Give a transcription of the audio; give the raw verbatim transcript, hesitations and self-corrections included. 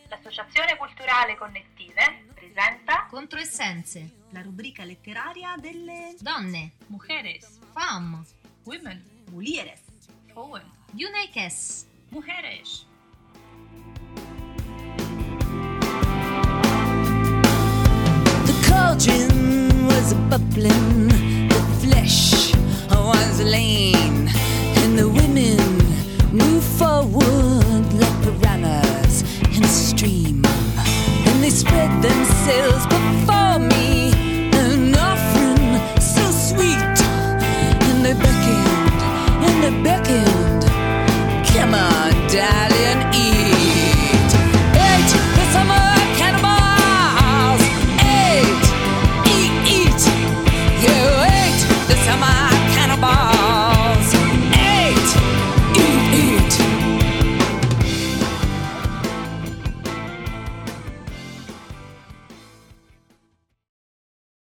L'Associazione Culturale Connettive presenta Controessenze, la rubrica letteraria delle donne, mujeres, femme, women, mulieres, vrouwen, Junekes. mujeres. The cauldron was bubbling, the flesh was lean, and the women moved forward like piranhas in a stream, and they spread themselves